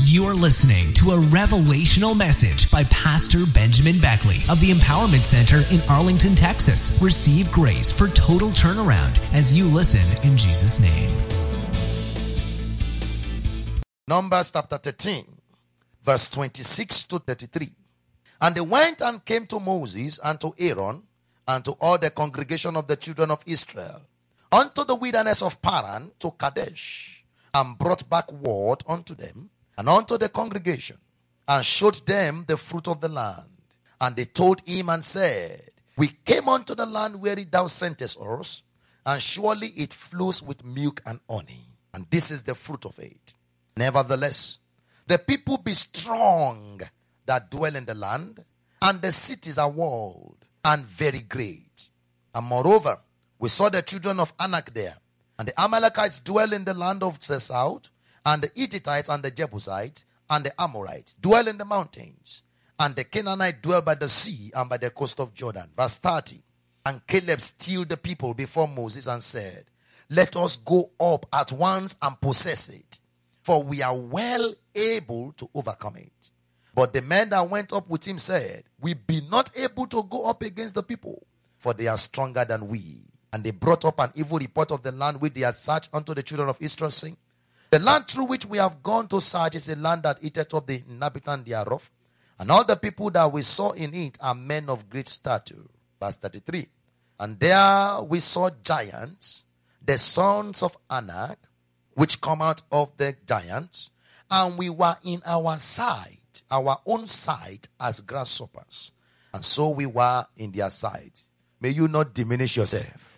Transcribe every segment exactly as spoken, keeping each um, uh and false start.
You're listening to a revelational message by Pastor Benjamin Beckley of the Empowerment Center in Arlington, Texas. Receive grace for total turnaround as you listen in Jesus' name. Numbers chapter thirteen, verse twenty-six to thirty-three. And they went and came to Moses and to Aaron and to all the congregation of the children of Israel unto the wilderness of Paran to Kadesh, and brought back word unto them and unto the congregation, and showed them the fruit of the land. And they told him and said, We came unto the land where thou sentest us, and surely it flows with milk and honey, and this is the fruit of it. Nevertheless, the people be strong that dwell in the land, and the cities are walled and very great. And moreover, we saw the children of Anak there, and the Amalekites dwell in the land of the south, and the Hittites and the Jebusites and the Amorites dwell in the mountains, and the Canaanites dwell by the sea and by the coast of Jordan. Verse thirty. And Caleb stilled the people before Moses and said, Let us go up at once and possess it, for we are well able to overcome it. But the men that went up with him said, We be not able to go up against the people, for they are stronger than we. And they brought up an evil report of the land which they had searched unto the children of Israel, saying, The land through which we have gone to search is a land that eateth up the inhabitants thereof, and all the people that we saw in it are men of great stature. Verse thirty-three. And there we saw giants, the sons of Anak, which come out of the giants, and we were in our sight, our own sight, as grasshoppers, and so we were in their sight. May you not diminish yourself.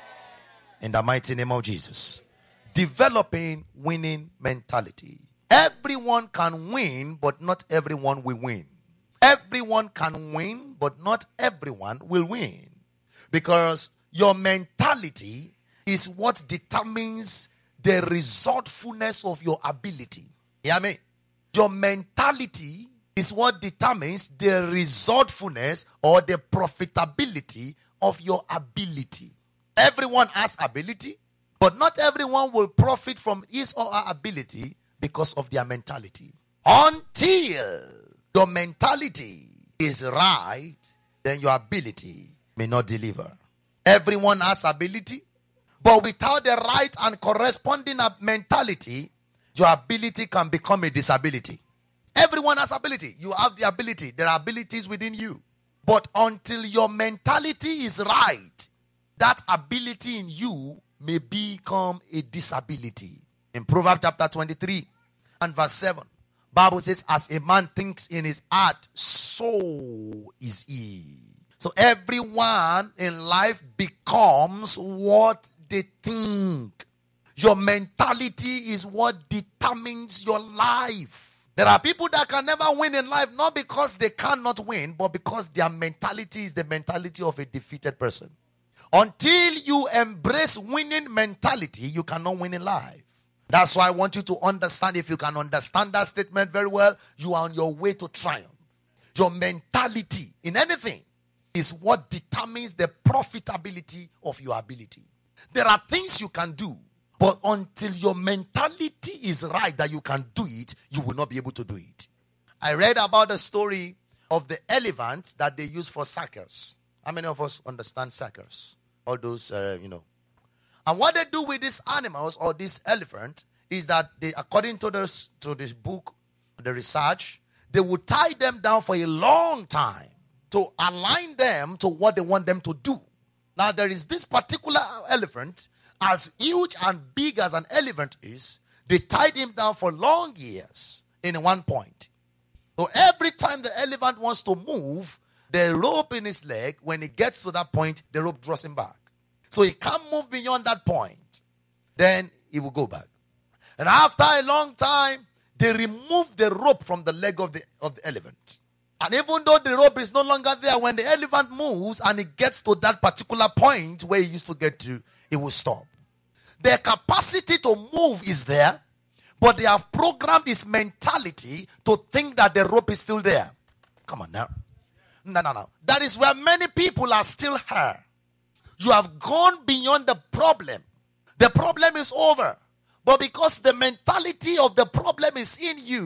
In the mighty name of Jesus. Developing winning mentality. Everyone can win, but not everyone will win. Everyone can win, but not everyone will win. Because your mentality is what determines the resourcefulness of your ability. You hear me? Your mentality is what determines the resourcefulness or the profitability of your ability. Everyone has ability, but not everyone will profit from his or her ability because of their mentality. Until your mentality is right, then your ability may not deliver. Everyone has ability, but without the right and corresponding mentality, your ability can become a disability. Everyone has ability. You have the ability. There are abilities within you. But until your mentality is right, that ability in you may become a disability. In Proverbs chapter twenty-three and verse seven, Bible says, As a man thinks in his heart, so is he. So everyone in life becomes what they think. Your mentality is what determines your life. There are people that can never win in life, not because they cannot win, but because their mentality is the mentality of a defeated person. Until you embrace winning mentality, you cannot win in life. That's why I want you to understand, if you can understand that statement very well, you are on your way to triumph. Your mentality in anything is what determines the profitability of your ability. There are things you can do, but until your mentality is right that you can do it, you will not be able to do it. I read about the story of the elephants that they use for circus. How many of us understand circus? All those, uh, you know. And what they do with these animals or this elephant is that they, according to this, to this book, the research, they will tie them down for a long time to align them to what they want them to do. Now, there is this particular elephant, as huge and big as an elephant is, they tied him down for long years in one point. So every time the elephant wants to move, the rope in his leg, when he gets to that point, the rope draws him back. So he can't move beyond that point. Then he will go back. And after a long time, they remove the rope from the leg of the, of the elephant. And even though the rope is no longer there, when the elephant moves and it gets to that particular point where he used to get to, it will stop. The capacity to move is there, but they have programmed his mentality to think that the rope is still there. Come on now. No, no, no. That is where many people are still here. You have gone beyond the problem. The problem is over. But because the mentality of the problem is in you,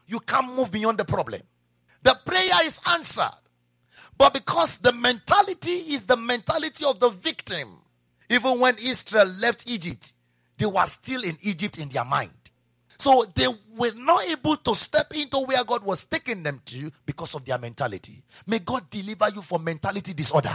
you can't move beyond the problem. The prayer is answered. But because the mentality is the mentality of the victim, even when Israel left Egypt, they were still in Egypt in their mind. So they were not able to step into where God was taking them to because of their mentality. May God deliver you from mentality disorder.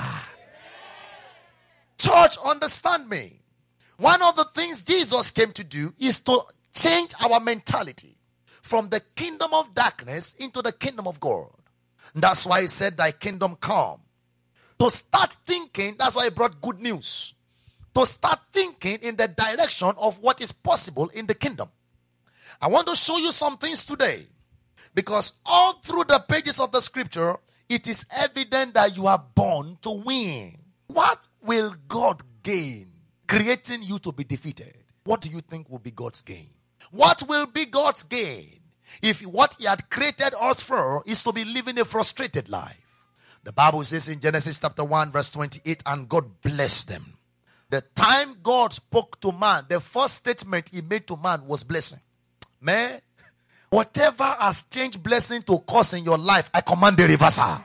Church, understand me. One of the things Jesus came to do is to change our mentality from the kingdom of darkness into the kingdom of God. That's why he said, thy kingdom come. To start thinking, that's why he brought good news. To start thinking in the direction of what is possible in the kingdom. I want to show you some things today. Because all through the pages of the scripture, it is evident that you are born to win. What will God gain creating you to be defeated? What do you think will be God's gain? What will be God's gain if what he had created us for is to be living a frustrated life? The Bible says in Genesis chapter one verse twenty-eight, and God blessed them. The time God spoke to man, the first statement he made to man was blessing. Man, whatever has changed blessing to curse in your life, I command the reversal.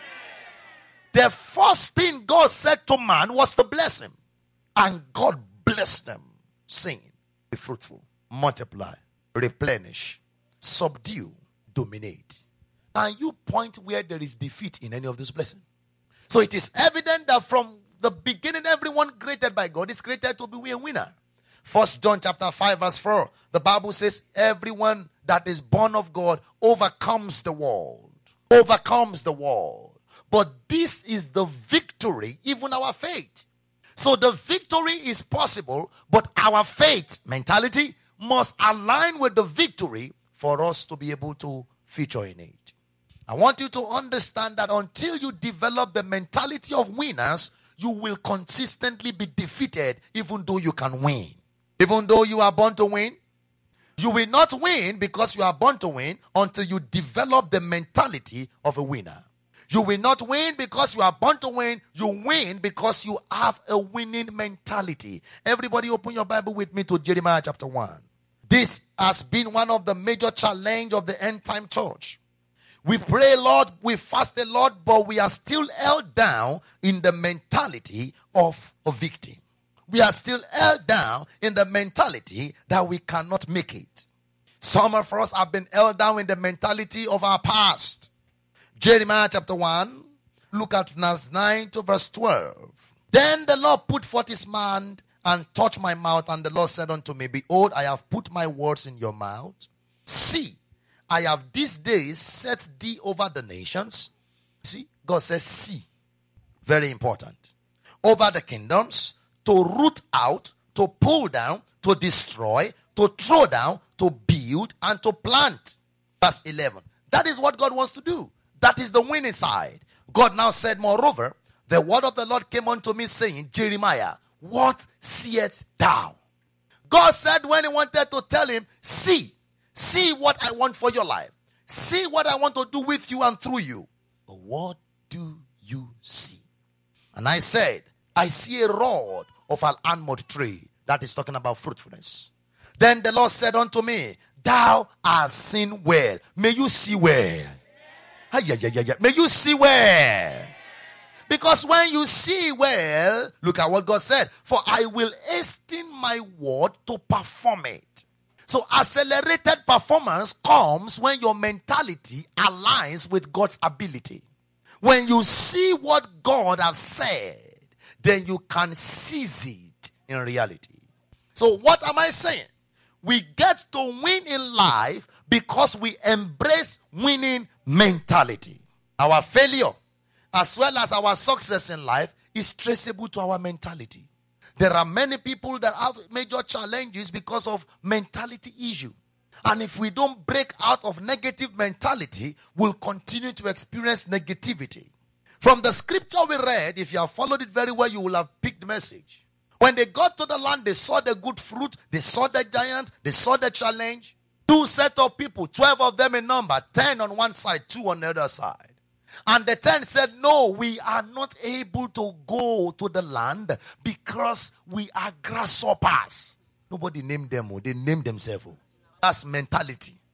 The first thing God said to man was to bless him. And God blessed them, saying, be fruitful, multiply, replenish, subdue, dominate. Can you point where there is defeat in any of this blessing? So it is evident that from the beginning, everyone created by God is created to be a winner. First John chapter five verse four, the Bible says, everyone that is born of God overcomes the world. Overcomes the world. But this is the victory, even our faith. So the victory is possible, but our faith mentality must align with the victory for us to be able to feature in it. I want you to understand that until you develop the mentality of winners, you will consistently be defeated even though you can win. Even though you are born to win, you will not win because you are born to win until you develop the mentality of a winner. You will not win because you are born to win. You win because you have a winning mentality. Everybody open your Bible with me to Jeremiah chapter one. This has been one of the major challenges of the end time church. We pray, Lord, we fast a lot, but we are still held down in the mentality of a victim. We are still held down in the mentality that we cannot make it. Some of us have been held down in the mentality of our past. Jeremiah chapter one, look at verse nine to verse twelve. Then the Lord put forth his hand and touched my mouth, and the Lord said unto me, behold, I have put my words in your mouth. See, I have this day set thee over the nations. See, God says see. Very important. Over the kingdoms, to root out, to pull down, to destroy, to throw down, to build, and to plant. Verse eleven. That is what God wants to do. That is the winning side. God now said, moreover, the word of the Lord came unto me, saying, Jeremiah, what seest thou? God said when he wanted to tell him, see, see what I want for your life. See what I want to do with you and through you. But what do you see? And I said, I see a rod of an almond tree. That is talking about fruitfulness. Then the Lord said unto me, thou hast seen well. May you see well. Ah, yeah, yeah, yeah, yeah. May you see well. Because when you see well, look at what God said. For I will hasten my word to perform it. So accelerated performance comes when your mentality aligns with God's ability. When you see what God has said, then you can seize it in reality. So what am I saying? We get to win in life because we embrace winning mentality. Our failure, as well as our success in life, is traceable to our mentality. There are many people that have major challenges because of mentality issue. And if we don't break out of negative mentality, we'll continue to experience negativity. From the scripture we read, if you have followed it very well, you will have picked the message. When they got to the land, they saw the good fruit, they saw the giant, they saw the challenge. Two set of people, twelve of them in number, ten on one side, two on the other side. And the ten said, no, we are not able to go to the land because we are grasshoppers. Nobody named them, they named themselves. That's mentality.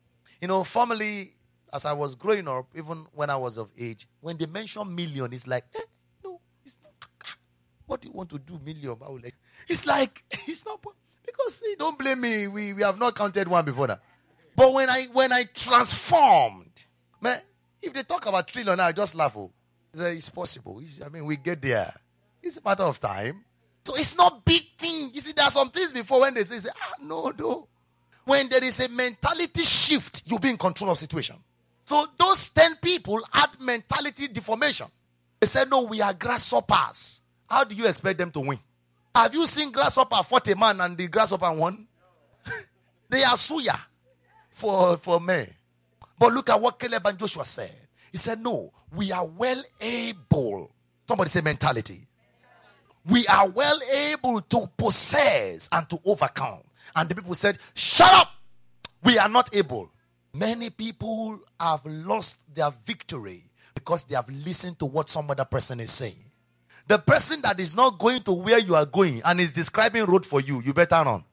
You know, formerly, as I was growing up, even when I was of age, when they mention million, it's like, eh, no, it's not. What do you want to do, million? It's like, it's not, because see, don't blame me. We, we have not counted one before that. But when I when I transformed, man, if they talk about trillion, I just laugh. Oh, it's possible. It's, I mean, we get there. It's a matter of time. So it's not big thing. You see, there are some things before when they say, say ah, no, no. When there is a mentality shift, you'll be in control of situation. So those ten people had mentality deformation. They said, no, we are grasshoppers. How do you expect them to win? Have you seen grasshopper fought a man and the grasshopper won? They are suya for, for me. But look at what Caleb and Joshua said. He said, no, we are well able. Somebody say mentality. We are well able to possess and to overcome. And the people said, shut up. We are not able. Many people have lost their victory because they have listened to what some other person is saying. The person that is not going to where you are going and is describing road for you, you better run.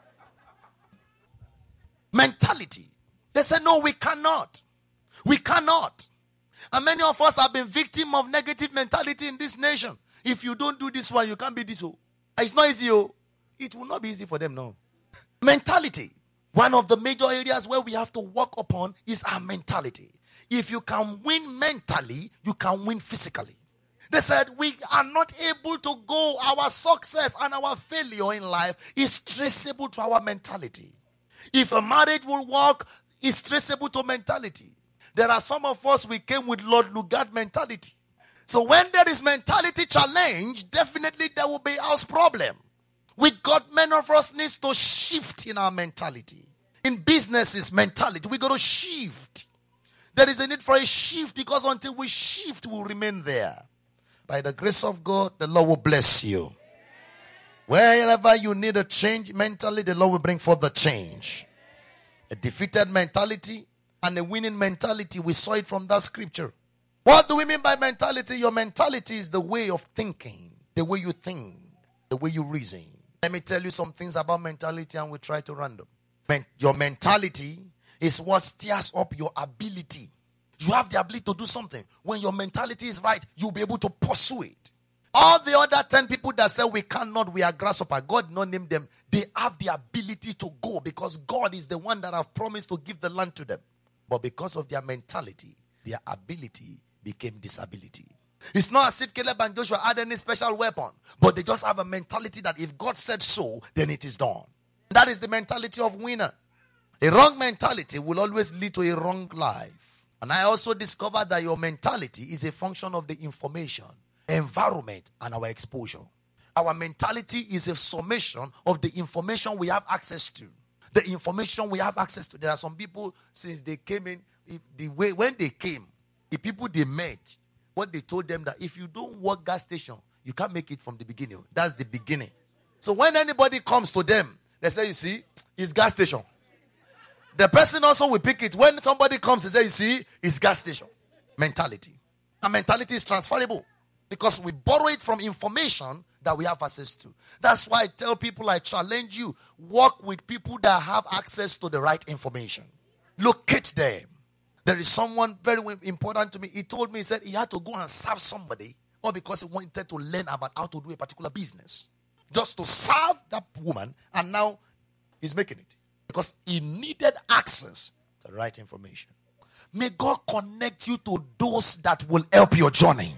Mentality. They said, no, we cannot. We cannot. And many of us have been victim of negative mentality in this nation. If you don't do this one, you can't be this one. It's not easy. Oh. It will not be easy for them now. Mentality. One of the major areas where we have to work upon is our mentality. If you can win mentally, you can win physically. They said we are not able to go. Our success and our failure in life is traceable to our mentality. If a marriage will work, it's traceable to mentality. There are some of us, we came with Lord Lugard mentality. So when there is mentality challenge, definitely there will be house problem. With God, many of us needs to shift in our mentality. In businesses, mentality, we got to shift. There is a need for a shift because until we shift, we'll remain there. By the grace of God, the Lord will bless you. Wherever you need a change mentally, the Lord will bring forth the change. A defeated mentality and a winning mentality, we saw it from that scripture. What do we mean by mentality? Your mentality is the way of thinking, the way you think, the way you reason. Let me tell you some things about mentality and we try to run them. Men- your mentality is what stirs up your ability. You have the ability to do something. When your mentality is right, you'll be able to pursue it. All the other ten people that say we cannot, we are grasshopper, God did not name them. They have the ability to go because God is the one that have promised to give the land to them. But because of their mentality, their ability became disability. It's not as if Caleb and Joshua had any special weapon, but they just have a mentality that if God said so, then it is done. That is the mentality of winner. A wrong mentality will always lead to a wrong life. And I also discovered that your mentality is a function of the information, environment, and our exposure. Our mentality is a summation of the information we have access to. The information we have access to. There are some people, since they came in, if the way when they came, the people they met, what they told them that if you don't work gas station, you can't make it from the beginning. That's the beginning. So when anybody comes to them, they say, you see, it's gas station. The person also will pick it. When somebody comes and say, you see, it's gas station. Mentality. And mentality is transferable because we borrow it from information that we have access to. That's why I tell people, I challenge you, work with people that have access to the right information. Locate them. There is someone very important to me. He told me, he said he had to go and serve somebody, or because he wanted to learn about how to do a particular business. Just to serve that woman, and now he's making it. Because he needed access to the right information. May God connect you to those that will help your journey.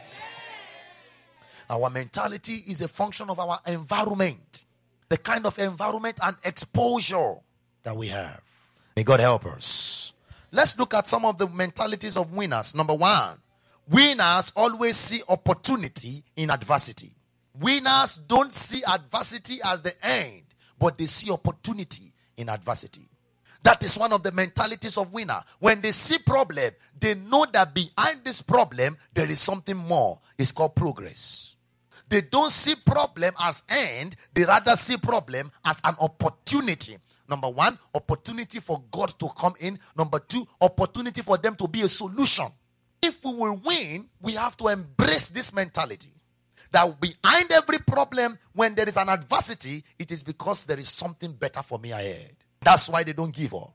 Our mentality is a function of our environment. The kind of environment and exposure that we have. May God help us. Let's look at some of the mentalities of winners. Number one, winners always see opportunity in adversity. Winners don't see adversity as the end, but they see opportunity in adversity. That is one of the mentalities of winner. When they see problem, they know that behind this problem, there is something more. It's called progress. They don't see problem as end. They rather see problem as an opportunity. Number one, opportunity for God to come in. Number two, opportunity for them to be a solution. If we will win, we have to embrace this mentality. That behind every problem, when there is an adversity, it is because there is something better for me ahead. That's why they don't give up.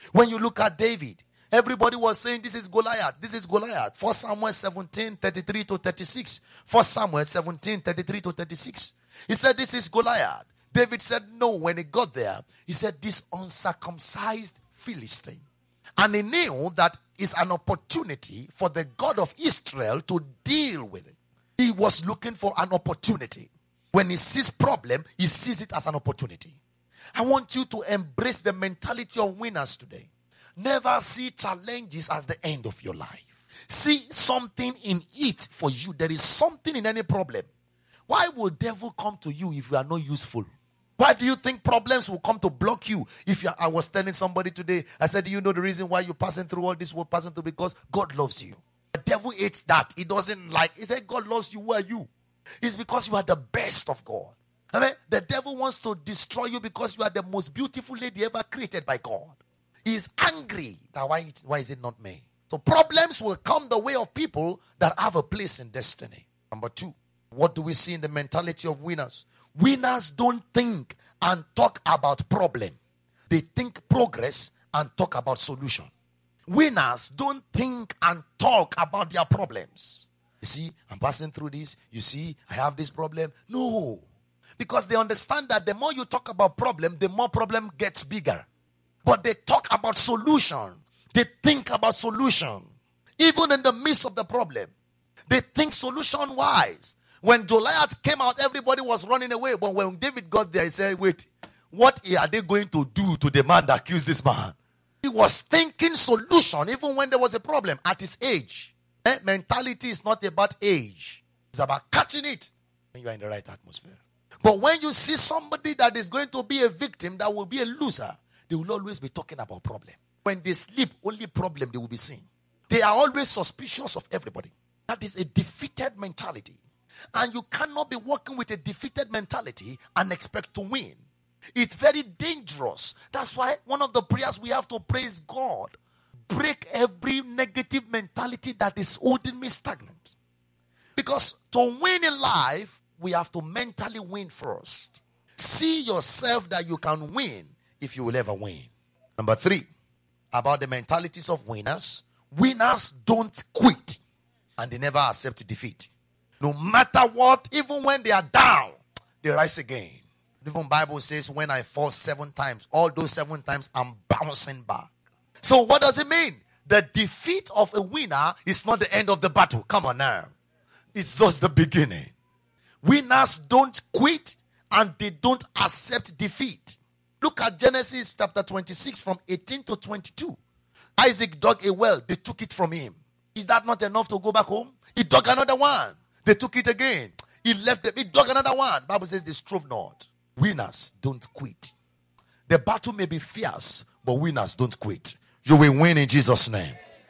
When you look at David, everybody was saying this is Goliath, this is Goliath. First Samuel seventeen, thirty-three to thirty-six. First Samuel seventeen, thirty-three to thirty-six. He said this is Goliath. David said no. When he got there, he said this uncircumcised Philistine. And he knew that it's an opportunity for the God of Israel to deal with it. He was looking for an opportunity. When he sees problem, he sees it as an opportunity. I want you to embrace the mentality of winners today. Never see challenges as the end of your life. See something in it for you. There is something in any problem. Why will devil come to you if you are not useful? Why do you think problems will come to block you? If you are, I was telling somebody today, I said, do you know the reason why you're passing through all this world, passing through? Because God loves you. The devil hates that. He doesn't like. He said, God loves you. Who are you? It's because you are the best of God. I mean, the devil wants to destroy you because you are the most beautiful lady ever created by God. He is angry. That why, why is it not me? So problems will come the way of people that have a place in destiny. Number two, what do we see in the mentality of winners? Winners don't think and talk about problem. They think progress and talk about solution. Winners don't think and talk about their problems. You see, I'm passing through this. You see, I have this problem. No. Because they understand that the more you talk about problem, the more problem gets bigger. But they talk about solution. They think about solution. Even in the midst of the problem. They think solution-wise. When Goliath came out, everybody was running away. But when David got there, he said, wait, what are they going to do to the man that accused this man? He was thinking solution even when there was a problem at his age. Eh? Mentality is not about age. It's about catching it when you are in the right atmosphere. But when you see somebody that is going to be a victim, that will be a loser, they will always be talking about problem. When they sleep, only problem they will be seeing. They are always suspicious of everybody. That is a defeated mentality. And you cannot be working with a defeated mentality and expect to win. It's very dangerous. That's why one of the prayers we have to pray is, God, break every negative mentality that is holding me stagnant. Because to win in life, we have to mentally win first. See yourself that you can win if you will ever win. Number three, about the mentalities of winners. Winners don't quit and they never accept defeat. No matter what, even when they are down, they rise again. Even the Bible says, when I fall seven times, all those seven times I'm bouncing back. So what does it mean? The defeat of a winner is not the end of the battle. Come on now. It's just the beginning. Winners don't quit and they don't accept defeat. Look at Genesis chapter twenty-six from eighteen to twenty-two. Isaac dug a well. They took it from him. Is that not enough to go back home? He dug another one. They took it again. He left them. He dug another one. Bible says they strove not. Winners don't quit. The battle may be fierce, but winners don't quit. You will win in Jesus' name.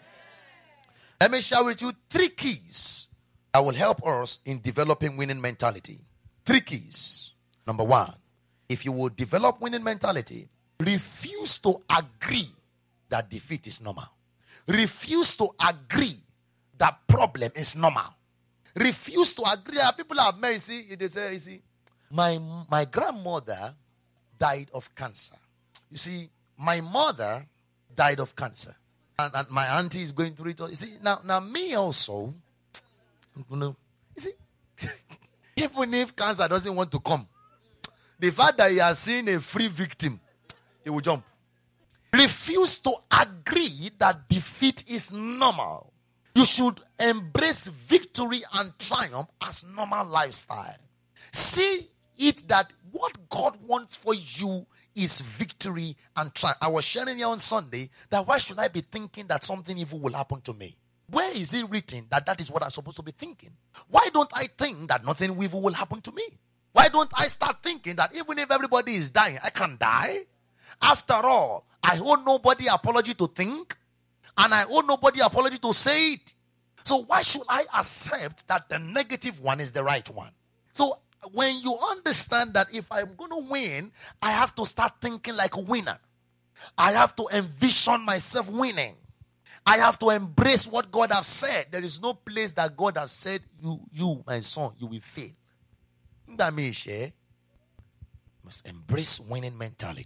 Let me share with you three keys that will help us in developing winning mentality. Three keys. Number one, if you will develop winning mentality, refuse to agree that defeat is normal. Refuse to agree that problem is normal. Refuse to agree. People have met, you see, they say, you see, my, my grandmother died of cancer. You see, my mother died of cancer. And, and my auntie is going through it. You see, now, now me also, you know, you see, even if cancer doesn't want to come, the fact that he has seen a free victim, he will jump. Refuse to agree that defeat is normal. You should embrace victory and triumph as normal lifestyle. See it that what God wants for you is victory and triumph. I was sharing here on Sunday that why should I be thinking that something evil will happen to me? Where is it written that that is what I'm supposed to be thinking? Why don't I think that nothing evil will happen to me? Why don't I start thinking that even if everybody is dying, I can die? After all, I owe nobody apology to think, and I owe nobody apology to say it. So why should I accept that the negative one is the right one? So when you understand that if I'm going to win, I have to start thinking like a winner. I have to envision myself winning. I have to embrace what God has said. There is no place that God has said, you, you, my son, you will fail. That means you must embrace winning mentality.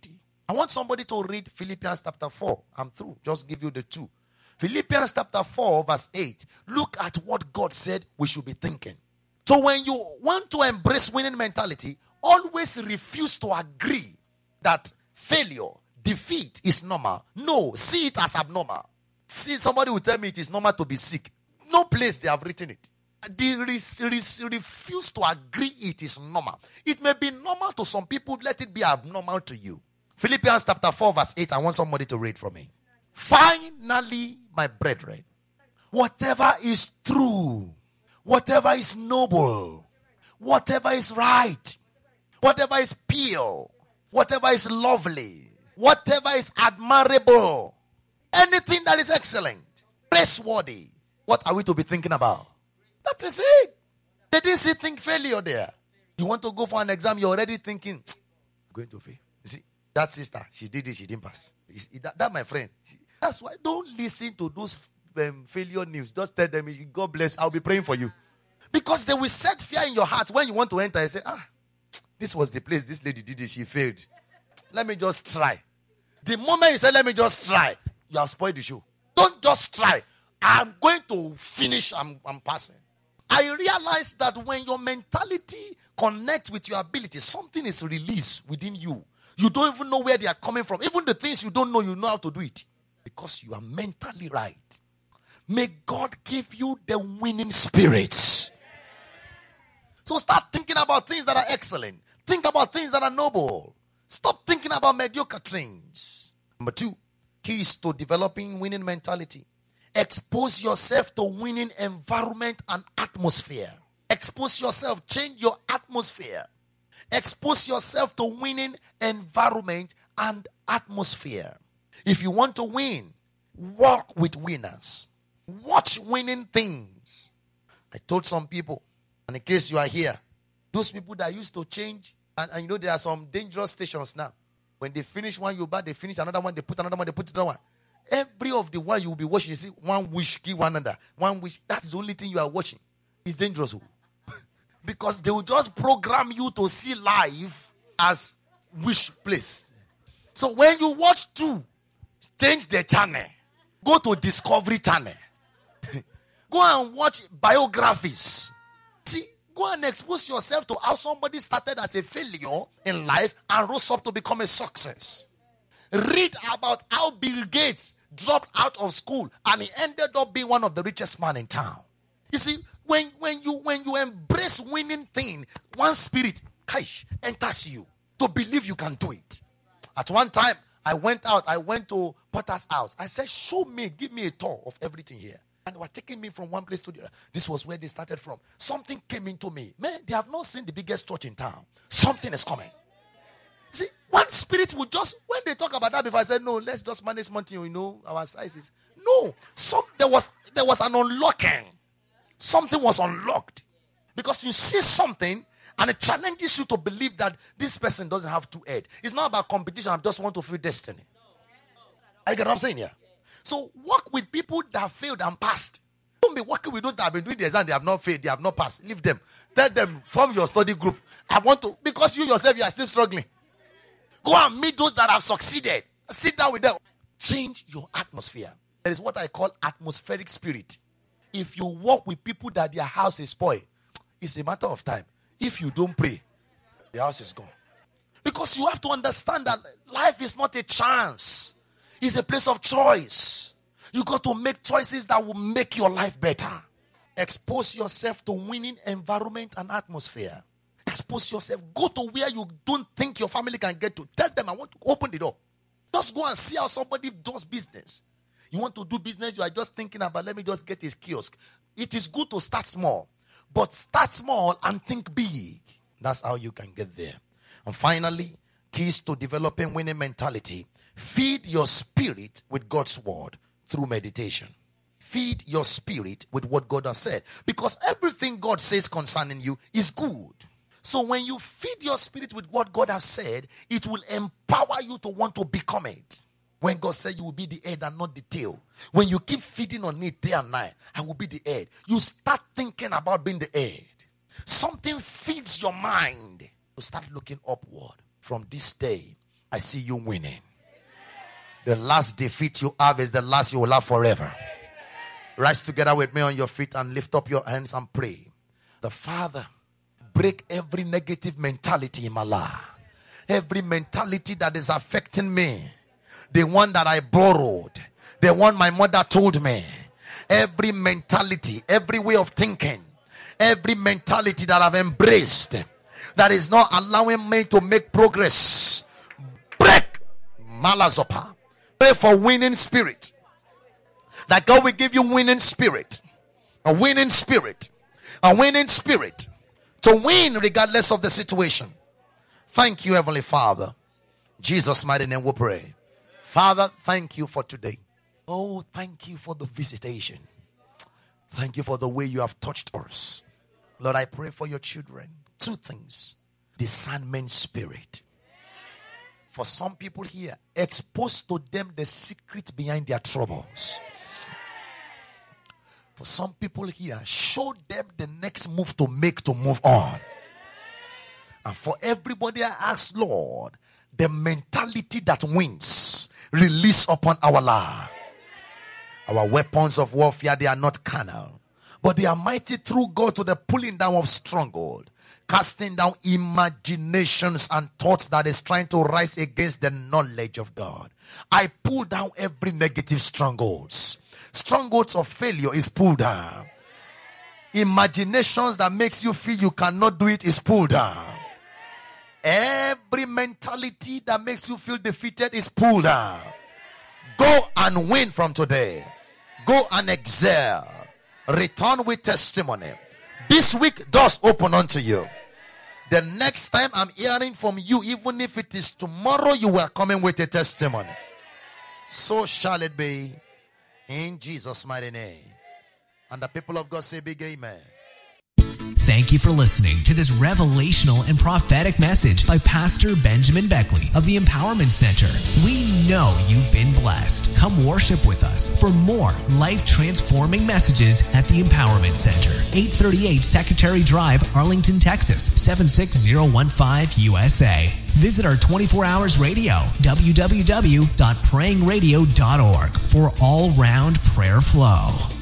I want somebody to read Philippians chapter four. I'm through. Just give you the two. Philippians chapter four, verse eight. Look at what God said we should be thinking. So when you want to embrace winning mentality, always refuse to agree that failure, defeat is normal. No, see it as abnormal. See, somebody will tell me it is normal to be sick. No place they have written it. They re- re- refuse to agree it is normal. It may be normal to some people, let it be abnormal to you. Philippians chapter four, verse eight. I want somebody to read for me. Finally, my brethren, whatever is true, whatever is noble, whatever is right, whatever is pure, whatever is lovely, whatever is admirable, anything that is excellent, praiseworthy, what are we to be thinking about? That is it. They didn't say think failure there. You want to go for an exam, you're already thinking, I'm going to fail. You see, that sister, she did it, she didn't pass. That, that my friend. She, that's why don't listen to those um, failure news. Just tell them, God bless, I'll be praying for you. Because they will set fear in your heart when you want to enter and say, ah, this was the place this lady did it, she failed. Let me just try. The moment you say, let me just try, you have spoiled the show. Don't just try. I'm going to finish, I'm, I'm passing. I realize that when your mentality connects with your ability, something is released within you. You don't even know where they are coming from. Even the things you don't know, you know how to do it. Because you are mentally right. May God give you the winning spirits. So start thinking about things that are excellent. Think about things that are noble. Stop thinking about mediocre things. Number two, keys to developing winning mentality. Expose yourself to winning environment and atmosphere. Expose yourself. Change your atmosphere. Expose yourself to winning environment and atmosphere. If you want to win, walk with winners. Watch winning things. I told some people, and in case you are here, those people that used to change, and, and you know there are some dangerous stations now. When they finish one Yoruba, they finish another one, they put another one, they put another one. Every of the one you will be watching, you see one wish, give one another. One wish, that's the only thing you are watching. It's dangerous. Because they will just program you to see life as wish place. So when you watch two, change the channel. Go to Discovery Channel. Go and watch biographies. See, go and expose yourself to how somebody started as a failure in life and rose up to become a success. Read about how Bill Gates dropped out of school and he ended up being one of the richest men in town. You see, when, when you when you embrace winning thing, one spirit kaish, enters you to believe you can do it. At one time, I went out, I went to Potter's house. I said, show me, give me a tour of everything here. And they were taking me from one place to the other. This was where they started from. Something came into me. Man, they have not seen the biggest church in town. Something is coming. See, one spirit would just, when they talk about that before, I said, no, let's just manage mountain, you know, our sizes. No, some, there was there was an unlocking. Something was unlocked. Because you see something, and it challenges you to believe that this person doesn't have two heads. It's not about competition, I just want to feel destiny. I get what I'm saying here? So, work with people that have failed and passed. Don't be working with those that have been doing the exam, they have not failed, they have not passed. Leave them. Tell them, form your study group. I want to, because you yourself, you are still struggling. Go and meet those that have succeeded. Sit down with them. Change your atmosphere. That is what I call atmospheric spirit. If you walk with people that their house is spoiled, it's a matter of time. If you don't pray, the house is gone. Because you have to understand that life is not a chance. It's a place of choice. You got to make choices that will make your life better. Expose yourself to winning environment and atmosphere. Expose yourself. Go to where you don't think your family can get to. Tell them, I want to open the door. Just go and see how somebody does business. You want to do business, you are just thinking about, let me just get a kiosk. It is good to start small. But start small and think big. That's how you can get there. And finally, keys to developing winning mentality. Feed your spirit with God's word through meditation. Feed your spirit with what God has said. Because everything God says concerning you is good. So when you feed your spirit with what God has said, it will empower you to want to become it. When God said you will be the head and not the tail. When you keep feeding on it day and night, I will be the head. You start thinking about being the head. Something feeds your mind. You start looking upward. From this day, I see you winning. The last defeat you have is the last you will have forever. Rise together with me on your feet and lift up your hands and pray. The Father, break every negative mentality in my life. Every mentality that is affecting me. The one that I borrowed. The one my mother told me. Every mentality, every way of thinking. Every mentality that I've embraced. That is not allowing me to make progress. Break. Malazopa. Pray for winning spirit. That God will give you winning spirit. A winning spirit. A winning spirit. To win regardless of the situation. Thank you, Heavenly Father. Jesus' mighty name we pray. Father, thank you for today. Oh, thank you for the visitation. Thank you for the way you have touched us. Lord, I pray for your children. Two things. Discernment spirit. For some people here, expose to them the secret behind their troubles. For some people here, show them the next move to make to move on. And for everybody, I ask, Lord, the mentality that wins, release upon our life. Our weapons of warfare, they are not carnal, but they are mighty through God to the pulling down of stronghold, casting down imaginations and thoughts that is trying to rise against the knowledge of God. I pull down every negative strongholds. Strongholds of failure is pulled down. Imaginations that makes you feel you cannot do it is pulled down. Every mentality that makes you feel defeated is pulled down. Go and win from today. Go and excel. Return with testimony. This week, doors open unto you. The next time I'm hearing from you, even if it is tomorrow, you are coming with a testimony. So shall it be. In Jesus' mighty name. And the people of God say big amen. Thank you for listening to this revelational and prophetic message by Pastor Benjamin Beckley of the Empowerment Center. We know you've been blessed. Come worship with us for more life-transforming messages at the Empowerment Center, eight thirty-eight Secretary Drive, Arlington, Texas, seven six zero one five U S A. Visit our twenty-four hours radio, w w w dot praying radio dot org, for all-round prayer flow.